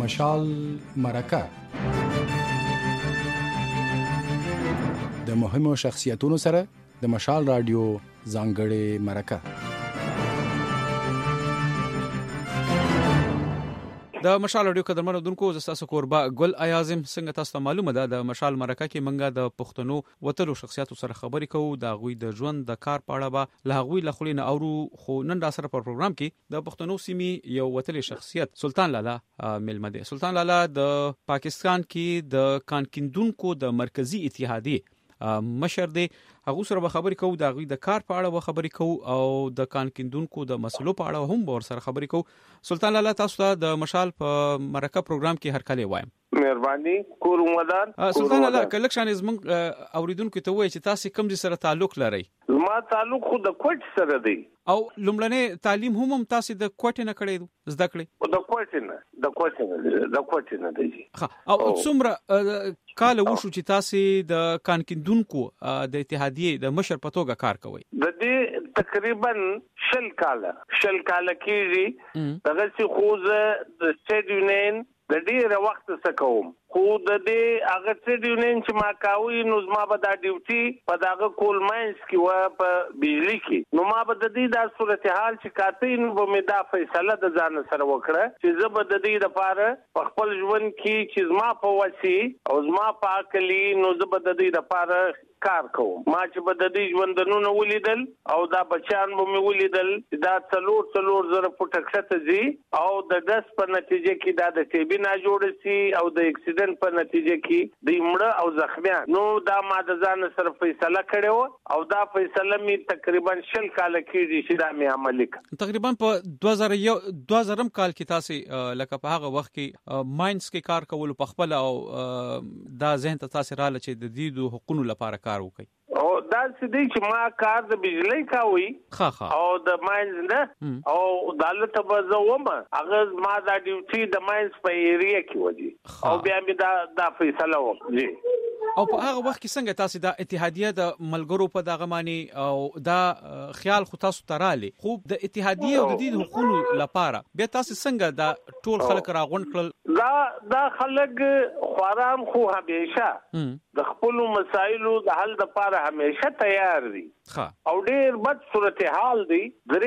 مشال مرکه د مهمو شخصیتونو سره د مشال رادیو ځانګړې مرکه. د مشال رادیو قدرمنو دونکو زستاسو کوربه ګل ایازم څنګه تاسو ته معلومه ده د مشال مرکه کې منګه د پښتنو وتلو شخصیتو سره خبرې کوو د غوي د ژوند د کار پاړه به له غوي لخلینه اورو. خو نن را سره په پروګرام کې د پښتنو سیمې یو وتلې شخصیت سلطان لالا ملمه ده. سلطان لالا د پاکستان کې د کانکیندونکو د مرکزی اتحادیه مشر دی. هغه سره به خبرې کوو د غوي د کار په اړه به خبرې کوو او د کانکیندونکو د مسلو په اړه هم ور سره خبرې کوو. سلطان لالا تاسو ته د مشال په مرکه پروګرام کې هر کله وایم. مهرباني کوم سلطان لالا کله شان زمون اوریدونکو ته وایي چې تاسو کوم ځای سره تعلق لرئ؟ ما تعلق خو د کوټ سره دی او لومړنی تعلیم هم تاسو د کوټ نه کړی زده کړی؟ د کوټ نه دی. او څومره کال وشو چې تاسو د کانکیندونکو د اتحادیه د مشر په توګه کار کوئ؟ د دې تقریبا 10 کال کېږي. دغه څه خو د سټیټ یونین د ډیره وخت څخه کوم. خو د دې هغه څه یونین چې ما کاوي نو ما به دا ډیوټي په داغه کول ماینس کې و په بجلی کې نو ما به د دې د صورتحال چې کاتې نو به مې دا فیصله د ځان سره وکړه چې زه به د دې لپاره په خپل ژوند کې چې زما په وسی او زما په عقلی نو زه به د دې لپاره کار کوم. ما چې به د دې ژوندونو ولیدل او دا بچان به مې ولیدل دا څلور زره فوټه کښته ځي او د دس په نتیجه کې دا د ټي بي نه جوړ شي او د اکسیډنټ په نتیجه کې د مړه او زخمیان. نو دا ما د ځان سره فیصله کړې او دا فیصله مې تقریبا 10 کال کېږي چې دا مې عملي کړ. تقریبا په 2000 کال کې تاسو لکه په هغه وخت کې ماینز کې کار کول په خپل او دا ذهن ته تاسو رااله چې د دې د حقوقو لپاره کار وکړي. او دا سدي چې ما کار د بجلی کاوي او د ماینز نه او دالته بزومه هغه ما دا ډیوټي د ماینز په ایریا کې ودی او بیا مې دا فیصله وکړه. او په هغه وخت کې څنګه تاسو د اتحادیه د ملګرو په دغه معنی او دا خیال خو تاسو تراله خو د اتحادیه او د دې حقوقو لپاره بیا تاسو څنګه دا ټول خلک راغونډ کړل؟ دا خلک خواران خو همیشه د خپل مسایلو د حل لپاره همیشه تیار دي او ډیر بد صورتحال دي.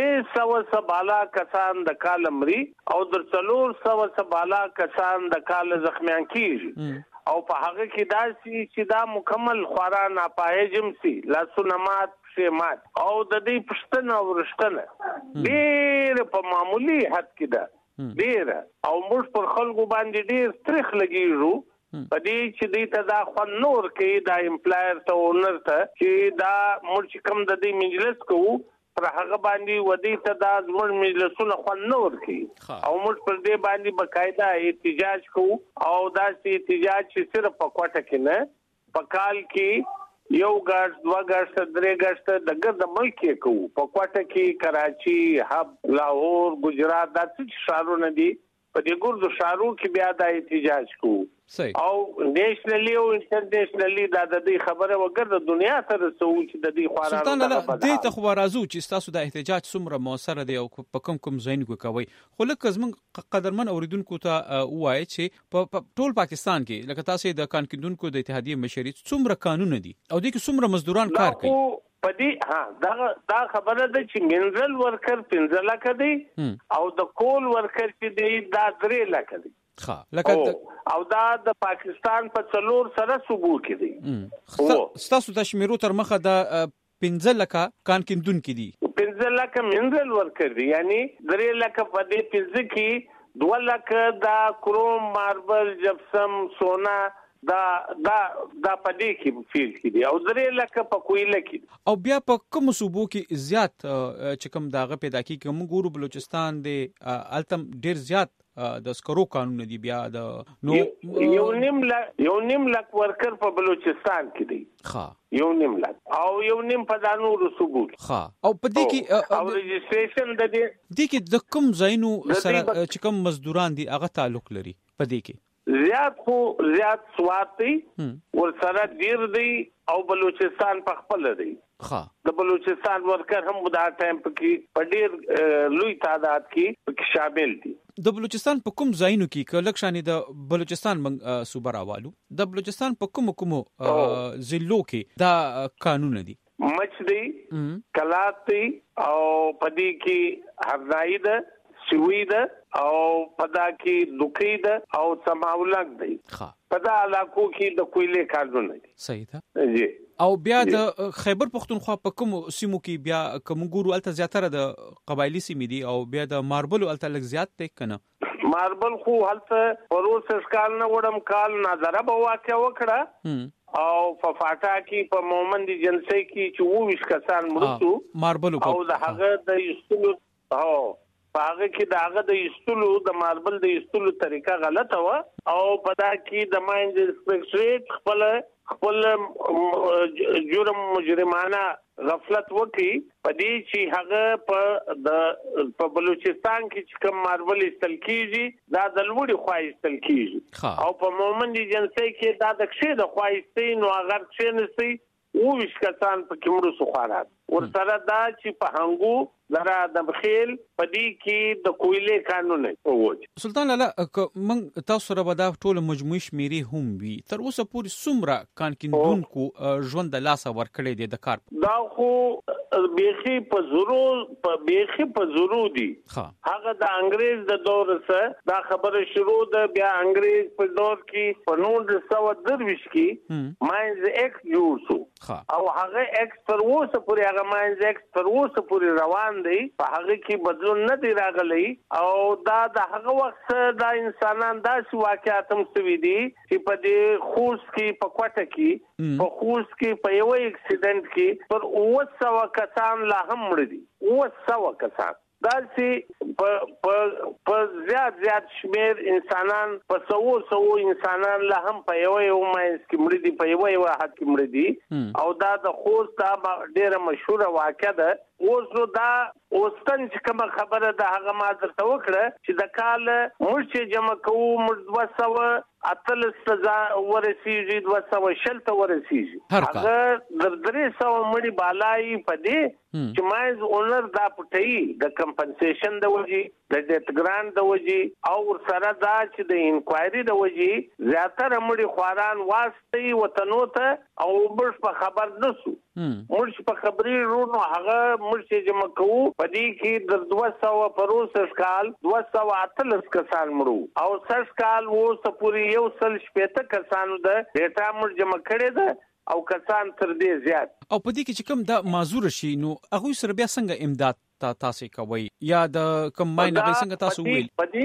300 بالا کسان د کال مري او در 400 بالا کسان د کال زخمیان کیږي او په هغه کې داسي چې دا مکمل خواران اپاهجم سي لاسونمات شمات او د دې پښتنه ورشتنه ډیر په معمولی حد کې ده ډیر او موږ پر خلکو باندې ډیر تاریخ لګیږو په دې چې دې ته دا خو نور کې دا امپلایر ته اونر ته چې دا موږ کوم د دې مجلس کوو پر هغه باندې ودی ته دا زموږ مجلسونه خو نور کې او موږ پر دې باندې بقاعده احتجاج کوو او دا سي احتجاج چې صرف په کوټه کې نه په کال کې یو غاښ دوا غاښ درې غاښ د ګرد ملک کې کوو. په کوټه کې کراچي حب لاهور ګجرات دا څه شهرونه دي په دې ګردو شهرو کې بیا دا احتجاج کوو او نېشنلی او انټرنیشنلی دا د دې خبره وګرځه دنیا سره سوچ د دې خوارانو. سلطان الله دې ته خو راځو چې تاسو د احتجاج څومره موثر دی او په کوم ځای کې کوي. خو لکه زمون قدرمن اوریدونکو ته وایي چې په ټول پاکستان کې لکه تاسو د کانکیندونکو د اتحادیه مشري څومره قانون دي او د څومره مزدوران کار کوي؟ پدې دا خبره ده چې منزل ورکر 15 لک دي او د کول ورکر چې دی دا 3 لک دي. او دا د پاکستان په څلور سره صوبو کې دي. تاسو د شمیرو تر مخه د 15 لک کانکیندونکو دي 15 لک منزل ورکر دي یعنی 3 لک په دې 15 کې 2 لک دا کروم ماربل جپسم سونا دا پدې کې فیل کې دي او 3 لک په کویله کې. او بیا په کوم صوبو کې زیات چې کوم داغه پیدا کی کوم ګورو بلوچستان دی التم ډیر زیات د سکرو قانون دی بیا د نو یو نیم لک ورکر په بلوچستان کې دی یو نیم لک او یو نیم په دانو رسوبو او په دې کې او رجسټریشن د دې کې د کوم ځایونو سره چې کوم مزدوران دي هغه تعلق لري په دې کې زیات سواد دی ورسره ډیر دی او بلوچستان په خپل دی د بلوچستان ورکر هم دا ټایم کې په ډیر لوی تعداد کې شامل دي. د بلوچستان په کوم ځایونو کې کلک شانې د بلوچستان صوبه راوالو د بلوچستان په کوم ضلعو کې دا قانون دي؟ مچ دی، کلات دی او پدې کې هرنائی ده، سوی ده او پدا کې دوکې ده او سماولک دی. پدا علاقو کې د کویلې قانون دي. صحیح ده جی. او بیا د خیبر پختونخوا په کوم سیمو کې بیا کوم ګورو الته زیاتره د قبایلی سیمې دي او بیا د ماربلو الته لږ زیات دی کنه؟ ماربل خو هلته پروسس کال نه وړم کال نظر به واقع وکړه او په فاټا کې په مومند جنسي کې چې 20 کسان مرتو ماربلو او د هغه د یستلو هغه کې داغه د یستلو د ماربل د یستلو طریقه غلطه و او پدا کې د ماین انسپکټریټ خپل جرم مجرمانه غفلت وکي پدې چې هغه په بلوچستان کې چې کوم ماربل استل کیږي دا د لوړي خوایستل کیږي او په مومند جنسي کې دا د ښه د خوایستې نو هغه څه نسي او وش کسان په کومو سخارات ورسره دا چې په هنګو لرا د بخیل پدې کې د کویلې قانون ووج. سلطان لاله من تاسو سره به دا ټول مجموعي شمیرې هم وي تر اوسه پورې څومره کانکیندونکو ژوند د لاسه ورکړی دی د کار؟ دا خو بیخي په زورو دي. هغه د انګريز د دور سره دا خبره شروع ده. بیا انګريز په دور کې په 1923 کې ماینز ایکټ جوړ شو او هغه ایکټ تر اوسه پورې هغه ماینز ایکټ تر اوسه پورې روان دی. په هغه کې بدلون نه دی راغلی او دا د هغه وخت د انسانان داسې واقعیت هم شوي دي چې په دې خوست کې په کوټه کې په خوست کې په یو اکسیډنټ کې پر 900 کسان لا هم مړ دي. 900 کسان داسې په زیات شمیر انسانان په 100 انسانان لا هم په یو ماینس کې مړ دي، په یو حد کې مړ دي او دا د خوست دا ډیره مشهوره واقعه ده. اوس نو دا اوستن چې کومه خبره ده هغه ما درته وکړه چې د کال مرچ جمع کوو مر 200 اتل سزا ورسیږي 200 ته ورسیږي هغه د 300 مړي بالای پدې چې مایز اونر دا پټي د کمپنسیشن د وجي د ډیټ ګرانټ د وجي او سره دا چې د انکوایري د وجي زیاتره مړي خواران واسطي وطنو ته او برش په خبر نسو مرچ په خبري رونو هغه مرچ جمع کوو پدې کې د 200 پروسس کال 280 کسان مړو او سس کال وو سپوري یو سل شپته کسانو د ډیټا مر جمع کړي ده او کسان تر دې زیات او پدې کې چې کوم د معذور شي نو هغه سره بیا څنګه امداد تاسو کوي یا د کم ماینه څنګه تاسو ویل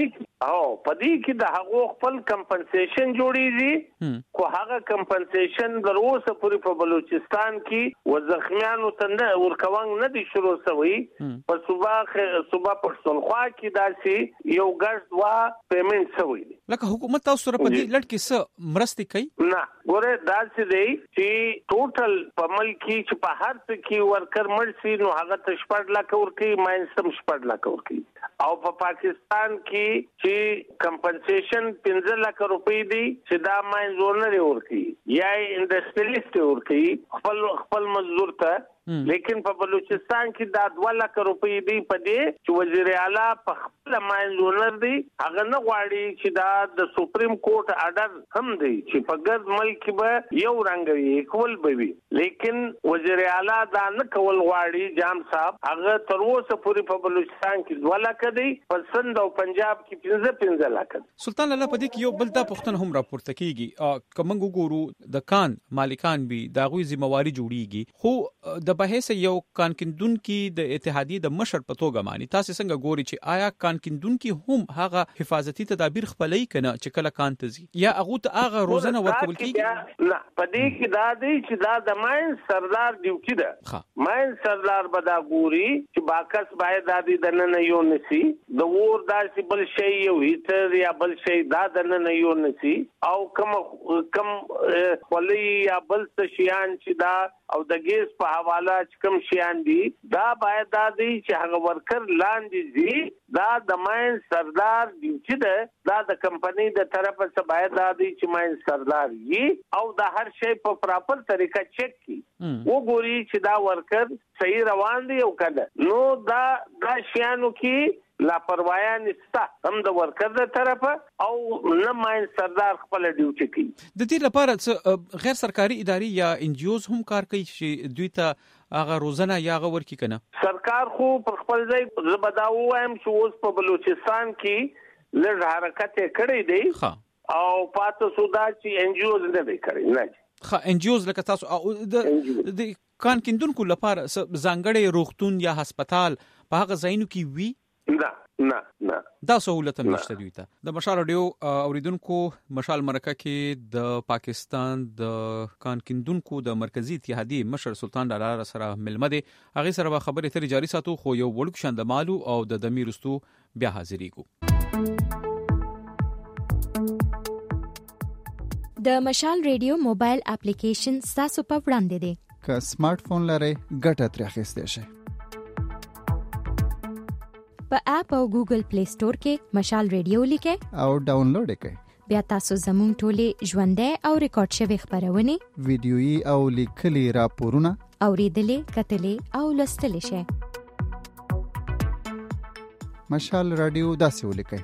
پدې کې د هغه خپل کمپنسیشن جوړیږي خو هغه کمپنسیشن د اوسه پوری په بلوچستان کې و زخمیانو ته ورکوان نه دي شروع شوی په صوبه پښتونخوا کې داسي یو ګرځ وا پیمنٹ شوی لکه حکومت تاسو سره پدې لړ کې څه مرستې کوي نه ګوره داسې دی چې ټوټل په ملک کې په هر څه کې ورکر مرسي نو هغه تشپړ لکه ورکی ماینسم شپړ لکه ورکی او په پاکستان کې چې کمپنسیشن 15 لک روپۍ دي چې دا ماین زونر ورکی یا انډستریالیست ورکی خپل مزدور ته لیکن په بلوچستان کې دا 2 لک روپۍ دی په دې چې وزیر اعلی په خپل ماین زونر دی هغه نه غواړي چې دا د سپریم کورټ آرډر هم دی چې په ګرد ملک به یو رنګ وي کول به وي لیکن وزیر اعلی دا نه کول غواړي جام صاحب هغه تر اوسه پوری په بلوچستان کې 2 لک دی په سند او پنجاب کې 15 لک. سلطان الله په دې کې یو بل دا پښتنه هم راپورته کیږي کومنګ ګورو د کان مالکان به دا غوي ذمہواری جوړیږي خو د بحث یو کانکندون کې د اتحادیه د مشر په توګه مانی تاسو څنګه ګوري چې آیا کانکندون کې هم هغه حفاظتي تدابیر خپلای کنه چې کله کان تزي یا هغه ته هغه روزنه ورکول کیږي نه پدې کې دا دی چې دا د ماین سردار ډیوټي ده ماین سردار بدا ګوري چې باکس باید د نن یو نسی د ور داسې بل شی یو هیټر یا بل شی دا د نن یو نسی او کم خلی یا بل څه شیان چې دا او د ګیس په حواله بالا کوم شیان دي دا باید د دې چې هغه ورکر لاندې دي دا د ماین سردار ډیوټي ده دا د کمپنۍ د طرفه څخه باید د دې چې ماین سردار وي او د هر شی په پراپر طریقه چک کی وګوري چې دا ورکر صحیح روان دي او کنه نو دا شیانو کې لاپروايي نشته هم د ورکر د طرفه او نه ماین سردار خپل ډیوټي کوي د دې لپاره غیر سرکاري ادارې یا ان جی اوز هم کار کوي چې دوی ته هغه روزنه یا غور کی کنه سرکار خو پر خپل ځای زبداو وایم چې اوس په بلوچستان کې لږ حرکت کړی دی او پاتې سودا چې ان جی اوز نه دی کړی نه ان جی اوز لکه تاسو د کان کیندونکو لپاره ځانګړي روغتون یا هسپتال په هغه ځایونو کې وی نه دا سہولت هم نشته دوی ته د مشال رادیو اوریدونکو مشال مرکه کې د پاکستان د کان کیندونکو د مرکزی اتحادیه مشر سلطان لاله سره ملمه دي هغه سره خبرې تر جاری ساتو خو یو وړوک شند مالو او د دمیرستو بیا حاضرېګو د مشال ریډیو موبایل اپلیکیشن تاسو په وړاندې دی که سمارټ فون لرئ ګټه ترې اخیستی شئ په اپ او ګوګل پلی سٹور کې مشال ریډیو لیکئ او ډاونلوډ کړئ بیا تاسو زموږ ټولې ژوندۍ او ریکارډ شوی خبرونه ویډیويي او لیکلي راپورونه اوریدلې کتلې او لوستلې شئ مشال رادیو داسې ولیکئ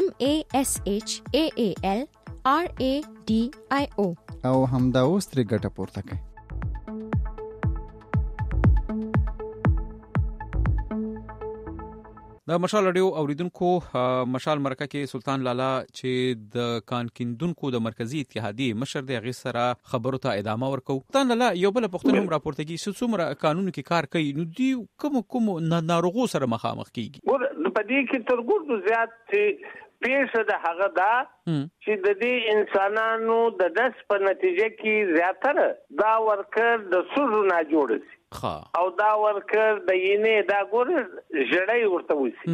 MASHAALRADIO او همدا اوس ترې ګټه پورته کړئ د مشال رادیو اوریدونکو مشال مرکه کې سلطان لاله چې د کان کیندونکو د مرکزی اتحادیه مشر دی هغه سره خبرو ته ادامه ورکو سلطان لاله یو بل پښتون هم راپورته کی څومره قانون کې کار کوي نو دی کوم ناروغو سره مخامخ کیږي ور په دې کې ترګور زیات چې پیښه د هغه دا چې د دې انسانانو د دس په نتیجه کې زیاتره دا ورکر د سوزو نه جوړ شي او دا ورکر د ینې دا ګور جړای ورته وسی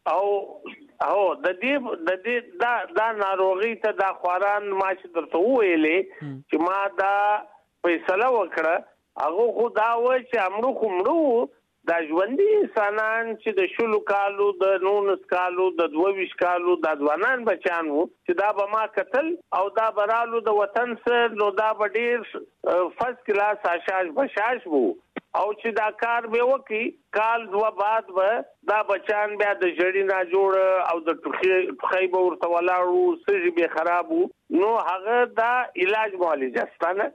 او د دې دا ناروغي ته دا خوران ما چې درته ویلې چې ما دا فیصله وکړه هغه خو دا و چې امرو کومړو دا ژوندۍ انسانان چې د شلو کالو د 19 کالو د 22 کالو د ځوانان بچان وو چې دا به ما قتل او دا برالو د وطن سره نو دا ډیر فرست کلاس آشاش بشاش وو او چې دا کار به وکي کال دوا بعد به دا بچان بیا د جړی نه جوړ او د ټخی به ورته ولاړو سږي به خراب وو نو هغه دا علاج معالجه ستانه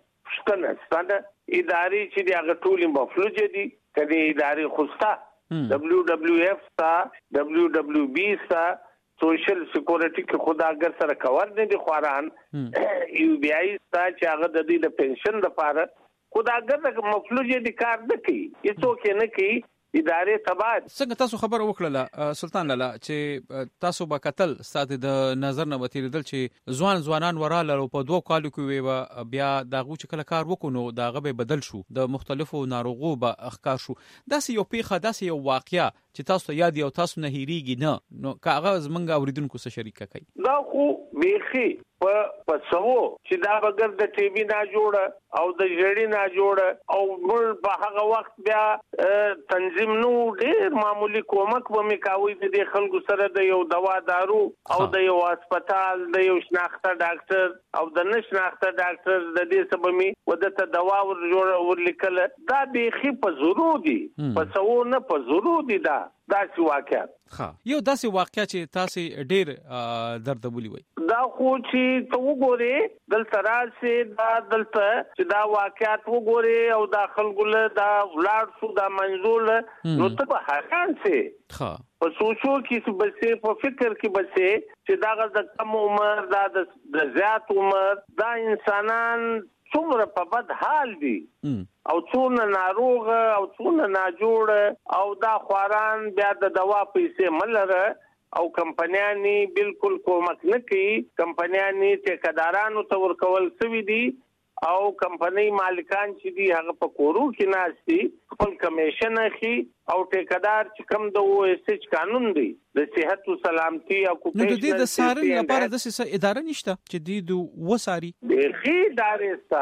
اداري چې هغه ټول مفلوج دي کدی اداري خوستا WWF تا WWB تا سوشل سکیورټي کې خداګر سره کور نه دي خوران UBI تا چې هغه د دې د پنشن لپاره خداګر د مفلوج دي کار نه کوي هیڅوک نه کوي ادارې تباد څنګه تاسو خبر وکړه سلطان لاله چې تاسو به قتل ساده د نظر نه وتیدل چې ځوانان وراله په 2 کالو کې وي بیا داغه چې کله کار وکونو داغه به بدل شو د مختلفو ناروغو به اخکار شو داسې یو پیخه داسې یو واقعیا چې تاسو یاد یو تاسو نه هیریږي نه نو کاغذ منګه اوریدونکو سره شریک کړئ دا خو بیخي په سمو چې دا بغیر د ټي وي نه جوړه او د جړی نه جوړه او بل په هغه وخت بیا تنظیم نو ډیر معمولی کومک به میکاوي د خلکو سره د یو دوا دارو او د یو هسپتال د یو شناخته ډاکټر او د نشناخته ډاکټر د دې سبب می ودته دوا ورلیکل دا بیخي په ضروري دي په سو نه په ضروري دي دا څه واقعیت یو داسې واقعیا چې تاسو ډیر دردبولي وي دا خو چې تو وګوري دلته راځي دا دلته چې دا واقعیت وګوري او دا خلکو له دا ولاد شو دا منزول نو ته په حیران سي په سوچو کې بسې په فکر کې بسې چې دا د کم عمر دا د زیات عمر دا انسانان څومره په بد حال دي او څونه ناروغ او څونه ناجوړ او دا خوران بیا د دوا پیسې ملره او کمپنیانی بالکل کومک نه کوي کمپنیانی ټیکدارانو ته ورکول سوي دي او کمپنۍ مالکان چې دي هغه په کورو کې ناشتي خپل کمیشن اخی او ټیکدار چې کم د OSH قانون دی د صحت او سلامتي او نو د دې د سارن لپاره د څه اداره نشته چې د وساري بخي دارستا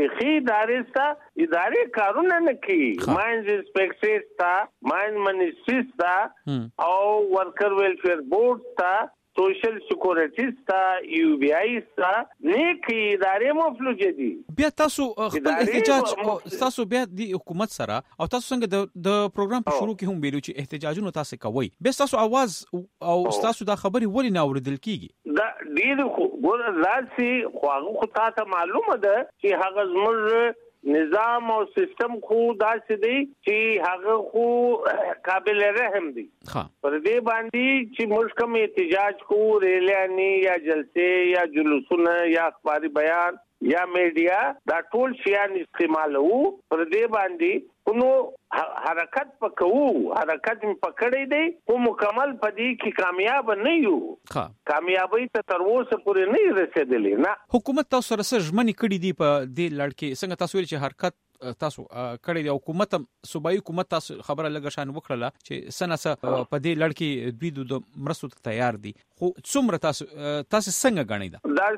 ادارې کارونه نه کوي ماینز انسپیکټر تا ماین منیسټری تا او ورکر ویلفیر بورډ تا سوشل سکیورټی تا UBI تا نیکی ادارې مفلوجه دي. بیا تاسو خپل احتجاج تاسو بیا د حکومت سره او تاسو څنګه د پروګرام په شروع کې هم ویلو چې احتجاجونه تاسو کوي بیا تاسو आवाज او تاسو دا خبري ولې نه اوریدل کیږي؟ دا ډیر ګور راسي خو تاسو معلومه ده چې هغه زموږ نظام او سیستم خو داسې دی چې هغه خو قابل رحم دی. پر دې باندې چې موږ کوم احتجاج کو ریلیانی یا جلسه یا جلوسونه یا اخباري بیان یا میډیا دا ټول شیان استعمالو پر دې باندې نو حرکت حرکت پکړې دی او مکمل پدې کې کامیاب نه یو. کامیابی ته تر اوسه پورې نه رسیدلې نه. حکومت تاسو سره ژمنې کړې دي په دې لړ کې څنګه تاسو ویل چې حرکت تاسو کړی دی حکومت صوبایي حکومت تاسو خبره لګه شان وکړه چې سناسه په دې لړ کې دوی د مرستو ته تیار دي خو څومره تاسو څنګه غنئ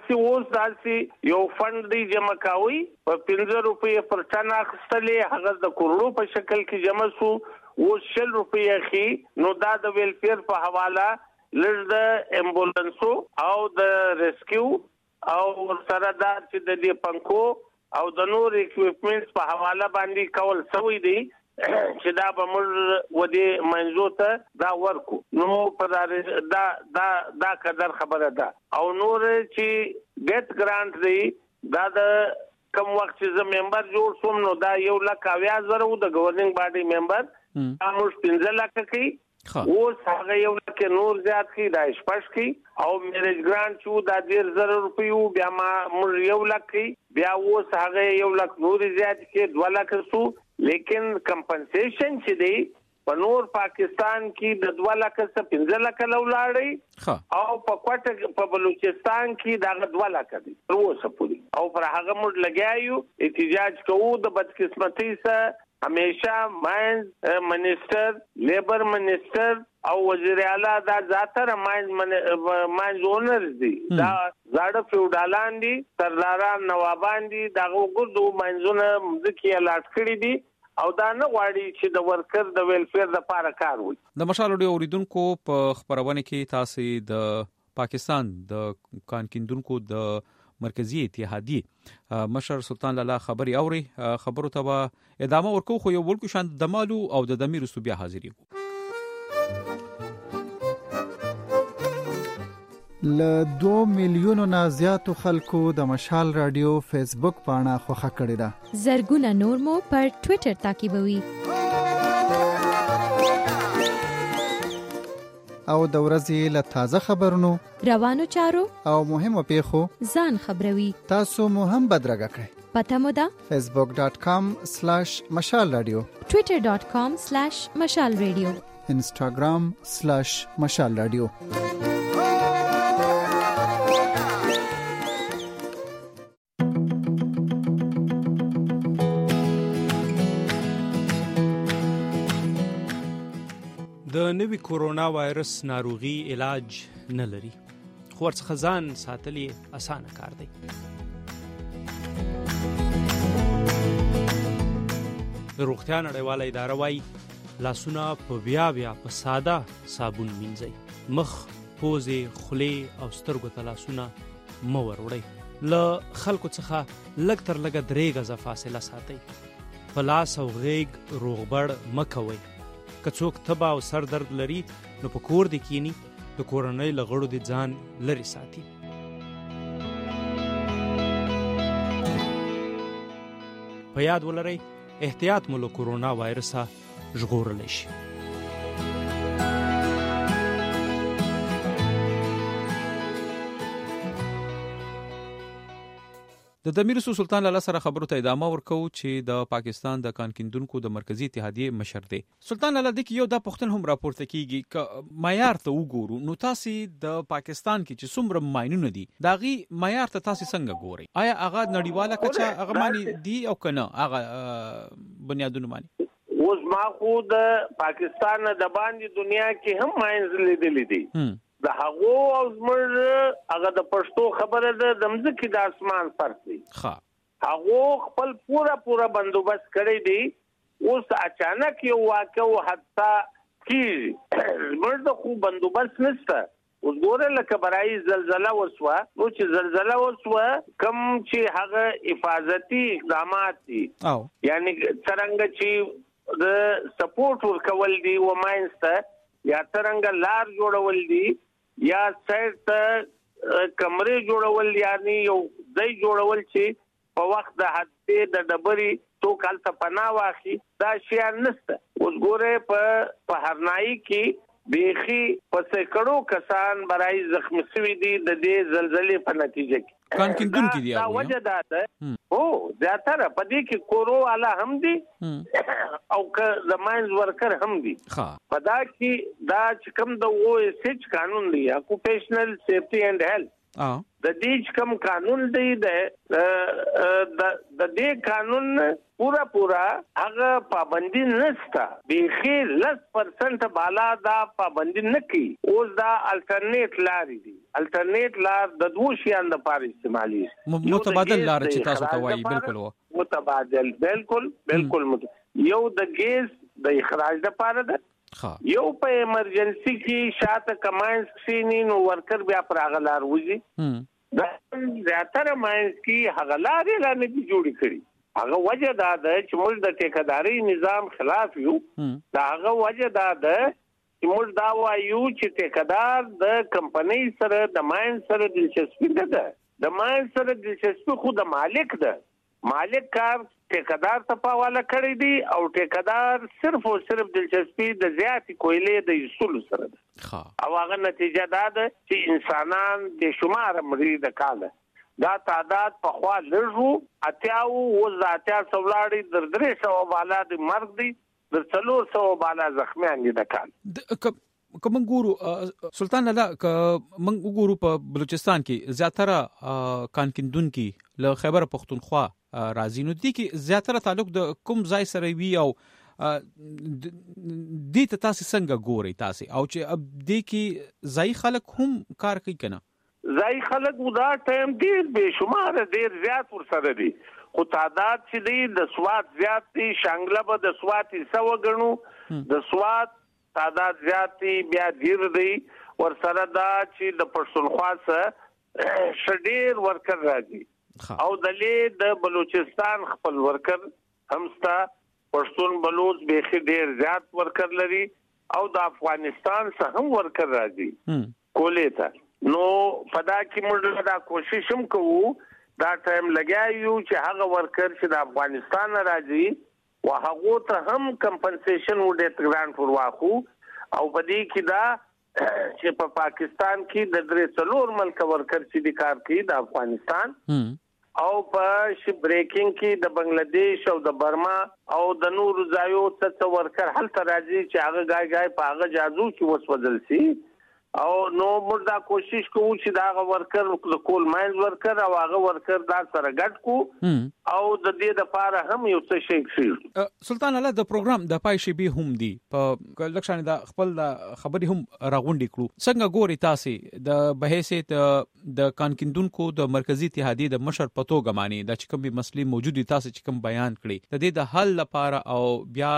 داسې یو فند دی جمع کاوي په 15 روپیه پر ټن اخستلې هغه د کروڑو په شکل کې جمع سو او 100 روپیه خي نو دا د ویلفیر په حواله لږ د امبولانسو او د ریسکیو او سره دا چې د دې پنکو او د نور اکوپمنټس په حواله باندې کول سوی دی چې دا به موږ ودی منځو ته دا ورکو نو په دا قدر خبره ده او نور چې ډیت ګرانټ دی دا د کوم وخت چې زه ممبر جوړ شوم نو دا 1,20,000 د گورننګ باډي ممبر موږ 15 لک کی او څنګه 1 لک نور زیات کی دا شپږ کی او میریج ګرانټ شو دا 1,000 روپیو بیا موږ 1 لک کی بیا و څنګه 1 لک نور زیات کی 2 لک سو لیکن کمپنسیشن چې دی په نور پاکستان کې د 2 لک څخه 15 لک لولاړي او په کوټه په بلوچستان کې دا 2 لک دي روسه پوری او پر هغه موږ لګیایو احتجاج کوو د بدقسمتۍ سره همیشه ماینز منیسټر لیبر منیسټر او وزیر اعلی دا ذاتره ماینز اونرز دي دا زاړه فیوډالان دي سرداران نوابان دي دا وګړو ماینزونه ځکه الاټ کړی دي او دا نه غواړي چې د ورکر د ویلفیر لپاره کار وکړي. د مشال اډیو اوریدونکو په خبرونه کې تاسو د پاکستان د کانکیندونکو د مرکزی اتحادیه مشر سلطان لالا خبري اوري خبرو ته ادامه ورکو خو یو ولکو شان د مالو او د دمیر صوبیا حاضرې ل 2 میلیونو نه زیاتو خلکو د مشال رادیو فیسبوک پاڼه خوښه کړې ده. زرګونه نور مو پر ټوئیټر تعقیبوي او د ورځې له تازه خبرونو روانو چارو او مهمو پیښو ځان خبروي. تاسو مو هم بدرګه کړئ. پته مو ده facebook.com/مشال رادیو twitter.com/مشال رادیو instagram/مشال رادیو. د نوي کورونا وایرس ناروغي علاج نه لري خو ورڅخه ځان ساتلی اسانه کار دی. د روغتیا نړیواله اداره وايي لاسونه په بیا په ساده صابون مینځئ. مخ، پوزې، خولې او سترګو ته لاسونه مه وروړئ. له خلکو څخه لږ تر لږه 3 غزه فاصله ساتئ. په لاس او غیږ روغبړ مه کوئ. که څوک تبه او سر درد لري نو په کور دی کینی د کورنۍ له غړو د ځان لري ساتي. په یاد ولرئ احتیاط مو له کورونا وایرسه ژغورلی شي. د امیر سلطان لاله سره خبرو ته ادامه ورکو چې د پاکستان د کان کیندونکو د مرکزی اتحادیه مشر دی. سلطان لاله د یو د پښتون هم راپورته کیږي ک معیار ته وګورو نو تاسو د پاکستان کې چې څومره ماينونه دي داغي معیار ته تاسو څنګه ګوري؟ آیا هغه نړیواله کچا هغه معنی دی او کنه هغه بنیادونه معنی؟ اوس ما خو د پاکستان د باندې دنیا کې هم ماينز لیدلې دي د هغو او زموږ هغه د پښتو خبره ده د مځکې د اسمان فرق دی. هغه خپل پورا بندوبست کړی دی. اوس اچانک یو واقع او حتی کی زموږ د خو بندوبست نشته. اوس ګوره لکه برای زلزلہ وسوه نو چې زلزلہ وسوه کم چې هغه حفاظتي اقدامات دي یعنی څنګه چې د سپورټ ورکول دي و ماینسته یا څنګه لار جوړول دي یا سایت کمرې جوړول یعنی یو ځای جوړول چې په وخت د حادثه د ډبري تو کال ته پناه واخی دا شی نشته. اوس ګوره په هرنائی کې بیخي په سکړو کسان برای زخمی شوي دي د دې زلزلې په نتیجه کې. کان کیندون کې دی دا وجه ده او زیاتره په دې کې کورو والا هم دي او که د ماینز ورکر هم دي. په دا کې دا چې کوم د OSH قانون دی اکوپیشنل سیفټي اینڈ هیلث د دې کوم قانون دی د دې قانون پورا هغه پابندي نشته. بیخي 10% بالا دا پابندي نه کوي. اوس دا الټرنیټ لارې دي. الټرنیټ لار د دوه شیانو لپاره استعمالي متبادل لار چې تاسو ته وایي بالکل متبادل بالکل یو د ګیس د اخراج لپاره ده یو په ایمرجنسي کې شاته کماینز سینی نو ورکر بیا پراغلار وځي دا زیاتره ماینز کې هغلارې لا نه جوړی کړي. هغه وجه دا ده چې موږ د ټیکداري نظام خلاف یو. دا هغه وجه دا ده چې موږ دا وایو چې ټیکدار د کمپنۍ سره د ماین سره دلچسپي نه ده. د ماین سره دلچسپي خو د مالک ده. مالک کار ټیکدار ته پاواله کړی دی او ټیکدار صرف او صرف دلچسپي د زیاتې کویلې د اصول سره ده. او هغه نتیجه دا ده چې انسانان د شمار مړي د کاله دا تعداد په خوا لږو اتیاو و ذاتیا سولاړي در 300 بالا د مرګ دی در 400 بالا زخمیان دي د کال. کوم ګورو سلطان لاله کوم ګورو په بلوچستان کې زیاتره کان کیندونکو له خیبر پختونخوا راځي نو دي کې زیاتره تعلق د کوم ځای سره وی او دې ته تاسو څنګه ګوري تاسو او چې دې کې ځای خلک هم کار کوي کنه ځای خلک ودا ټایم ډیر به شمار ډیر زیات ورسره دي خو تعداد چې دی د سواد زیات دي شانګله به د سواد 100 غنو د سواد تعداد زیات دي بیا ډیر دی ورسره دا چې د پښتونخوا سره شډیر ورکر راځي او دلې د بلوچستان خپل ورکر همستا پښتون بلوچ به ډیر زیات ورکر لري او د افغانستان څخه هم ورکر راځي کولې ته نو پدا کې موږ دا کوشش هم کوو دا ټایم لګایو چې هغه ورکر چې د افغانستان راځي او هغه ته هم کمپنسیشن وډه ګرانټ ورواخو او پدې کې دا چې په پاکستان کې د 3 ملک ورکر چې د کار کوي د افغانستان او په شپ بریکینګ کې د بنگلاديش او د برما او د نور ځایو څخه ورکر هل تراځي چې هغه غای په هغه جازو کې وسوځل سي او نو موږ دا کوشش کوو چې دا ورکر د کول ماینز ورکر او هغه ورکر دا سره ګډ کو او د دې لپاره هم یو څه شي کړی. سلطان الله د پروګرام د پای شي به هم دی په لکشان د خپل خبري هم راغونډي کړو څنګه ګوري تاسو د بحثیت د کان کیندونکو د مرکزی اتحادیه د مشر پتو غمانی د چکم به مسلې موجودي تاسو چې کوم بیان کړی د دې د حل لپاره او بیا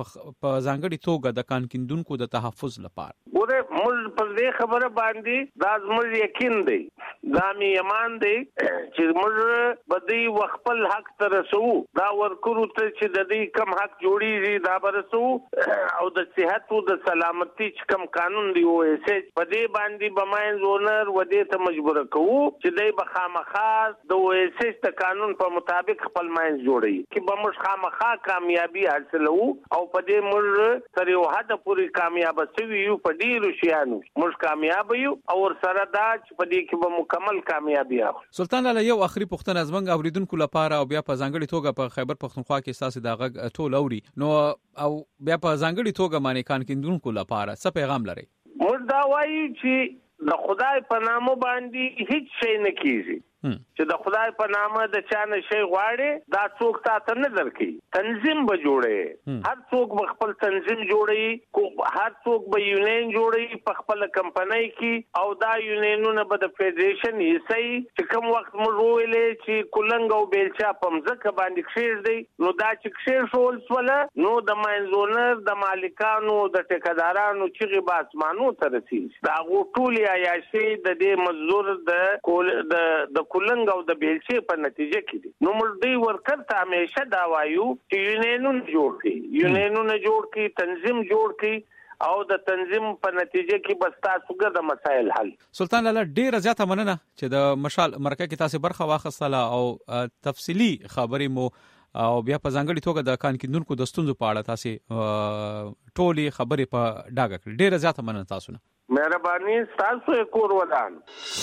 په ځانګړي توګه د کان کیندونکو د تحفظ لپاره ګوره موږ په دې خبره باندې دا زموږ یقین دی دا می ایمان دی چې موږ بدی وخپل حق ته رسو دا ورکو ته چې د دې کم حق جوړیږي دا برسو او د صحت او د سلامتی چې کم قانون دی او ایسه په دې باندې بماین زونر و دې ته مجبور کوو چې دې بخامخا د او ایسه د قانون په مطابق خپل ماین جوړي چې بمش خامخا کامیابی حاصلو او په دې موږ تر یو حد پورې کامیاب شوي یو په ډیرو شیانو موږ کامیاب یو او سره دا چې په دې کې به مکمل کامیابی اخلو. سلطان لاله یو اخري پوښتنه زمنګ اوریدونکو لپاره او بیا په ځانګړي توګه په خیبر پښتونخوا کې تاسو دا غږ ټول اوري نو او بیا په ځانګړي توګه باندې کان کیندونکو لپاره څه پیغام لري؟ موږ دا وایو چې د خدای په نامه باندې هیڅ شی نه کیږي چې د خدای په نامه د چا نه شی غواړي دا څوک تاسو نه درکې. تنظیم به جوړي، هر څوک به خپل تنظیم جوړي، هر څوک به یونین جوړي په خپل کمپنۍ کې او دا یونینونه به د فدریشن حصہ چې کوم وخت موږ ویلې چې کولنګ او بیلچا په مځکه باندې کښېږ دی نو دا چې کښېږ شول سوله نو د ماینزونر د مالکانو د ټیکدارانو چې به اسمانو ته رسیږي دا ټول عیاشي د دې مزدور د کولنګ او د بیلچې په نتیجه کې دي. نو موږ دوی ورکر ته همیشه دا وایو چې یونینونه جوړ کړي، تنظیم جوړ کړي او د تنظیم په نتیجه کې بس تاسو د مسایل حل. سلطان لاله ډیره زیاته مننه چې د مشال مرکه کې تاسو برخه واخیستله او تفصیلی خبرې مو او بیا په ځانګړي توګه د کان کیندونکو د ستونزو په اړه تاسو ټولې خبرې په ډاګه کړې. ډیره زیاته مننه تاسو نه. مهرباني تاسو کور ودان.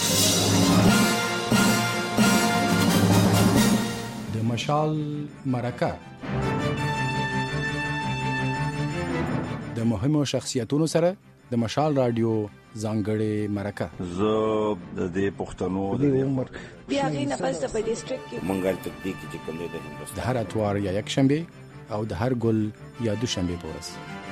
د مشال مرکه د مهمو شخصیتونو سره د مشال رادیو ځانګړې مرکه. زه د دې پښتنو د عمر بیا غي نه پس په ډیسټریکټ کې منګل تکتیک چې کوم د هندوستان د هر اتوار یا یک شنبه او د هر ګل یا دوشنبه په ورځ